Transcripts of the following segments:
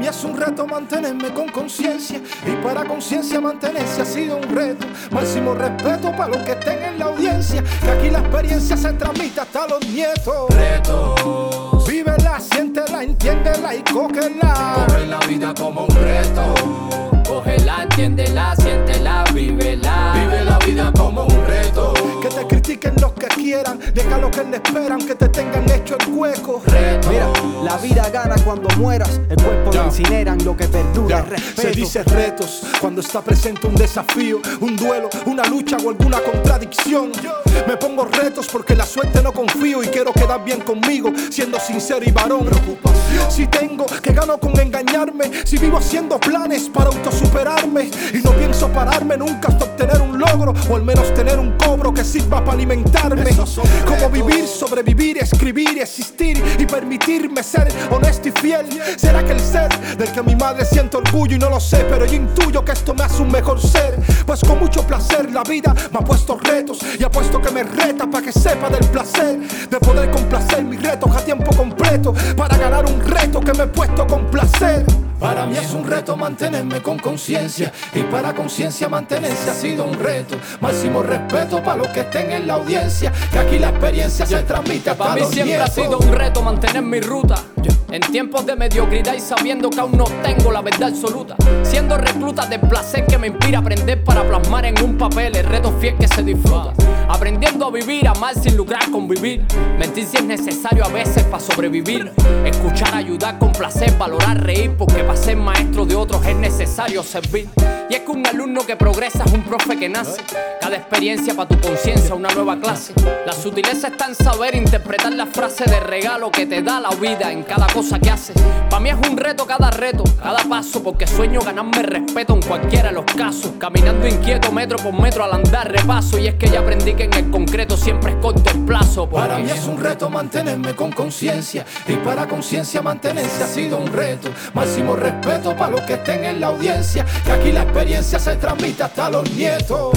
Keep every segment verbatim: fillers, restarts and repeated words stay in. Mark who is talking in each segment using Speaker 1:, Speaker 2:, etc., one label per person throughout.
Speaker 1: mí es un reto mantenerme con conciencia, y para conciencia mantenerse ha sido un reto. Máximo respeto para los que estén en la audiencia, que aquí la experiencia se transmite hasta los nietos.
Speaker 2: Retos,
Speaker 1: vívela, siéntela, entiéndela y cógela.
Speaker 2: coge la vida como un reto. Cógela, entiéndela, siéntela, vívela. Vive la vida como un reto.
Speaker 1: Que te critiquen los que quieran, deja lo que le esperan, que te tengan hecho el hueco.
Speaker 2: Reto.
Speaker 3: Mira, la vida gana cuando mueras, el cuerpo
Speaker 1: Ya.
Speaker 3: lo incineran, lo que perdura
Speaker 1: Ya,
Speaker 3: es respeto.
Speaker 1: se dice retos cuando está presente un desafío, un duelo, una lucha o alguna contradicción. Me pongo retos porque la suerte no confío y quiero quedar bien conmigo, siendo sincero y varón. Preocupación. Si tengo que gano con engañarme, si vivo haciendo planes para autosuperarme y no pienso pararme nunca hasta obtener un logro o al menos tener un cobro que sirva para alimentarme. Como vivir, sobrevivir, escribir, existir y permitirme ser honesto y fiel. Ser aquel ser del que mi madre siente orgullo y no lo sé, pero yo intuyo que esto me hace un mejor ser. Pues con mucho placer la vida me ha puesto retos y apuesto que me reta para que sepa del placer de poder complacer mis retos a tiempo completo para ganar un reto que me he puesto con placer. Para mí es un reto mantenerme con conciencia, y para conciencia mantenerse ha sido un reto. Máximo respeto para los que estén en la audiencia, que aquí la experiencia se transmite hasta
Speaker 2: Para mí
Speaker 1: los
Speaker 2: siempre
Speaker 1: nietos.
Speaker 2: ha sido un reto mantener mi ruta, en tiempos de mediocridad y sabiendo que aún no tengo la verdad absoluta. Siendo recluta del placer que me inspira a aprender para plasmar en un papel el reto fiel que se disfruta. Aprendiendo a vivir, amar sin lucrar, convivir. Mentir si es necesario a veces para sobrevivir. Escuchar, ayudar, complacer, valorar, reír, porque para ser maestro de otros es necesario servir. Y es que un alumno que progresa es un profe que nace. Cada experiencia para tu conciencia una nueva clase. La sutileza está en saber interpretar la frase de regalo que te da la vida en cada cosa que haces. Para mí es un reto cada reto, cada paso, porque sueño ganarme respeto en cualquiera de los casos. Caminando inquieto metro por metro al andar repaso. Y es que ya aprendí que en el concreto siempre es corto el plazo.
Speaker 1: Para mí es un reto mantenerme con conciencia, y para conciencia mantenerse ha sido un reto. Máximo respeto para los que estén en la audiencia, que aquí la experiencia se transmite hasta los nietos.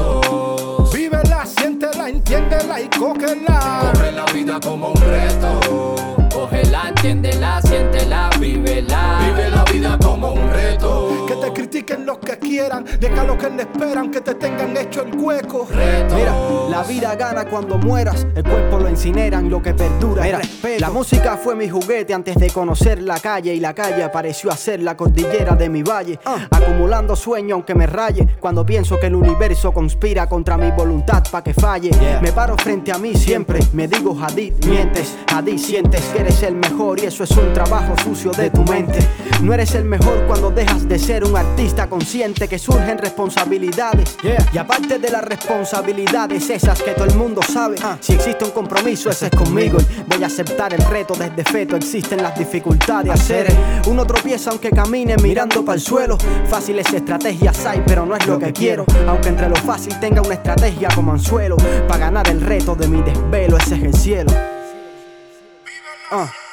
Speaker 2: Retos,
Speaker 1: vívela, siéntela, entiéndela y cógela.
Speaker 2: coge la vida como un reto. Cógela, entiéndela, siéntela, vívela. Vive la vida como un reto.
Speaker 1: Que te critiquen los que quieran, deja lo que le esperan, que te tengan hecho el hueco.
Speaker 2: Retos.
Speaker 3: Mira, la vida gana cuando mueras, el cuerpo lo incineran, lo que perdura es respeto. La música fue mi juguete antes de conocer la calle, y la calle apareció a ser la cordillera de mi valle. uh. Acumulando sueño aunque me raye, cuando pienso que el universo conspira contra mi voluntad pa' que falle. yeah. Me paro frente a mí siempre, me digo Hadid, mientes, Hadid, sientes que eres el mejor y eso es un trabajo sucio de tu mente. No eres el mejor cuando dejas de ser un artista consciente, que surgen responsabilidades. yeah. Y aparte de las responsabilidades esas que todo el mundo sabe, uh. si existe un compromiso ese es conmigo, y voy a aceptar el reto desde feto. Existen las dificultades, hacer uno tropieza aunque camine mirando para el suelo. Fáciles estrategias hay, pero no es lo que quiero, aunque entre lo fácil tenga una estrategia como anzuelo. Para ganar el reto de mi desvelo, ese es el cielo. uh.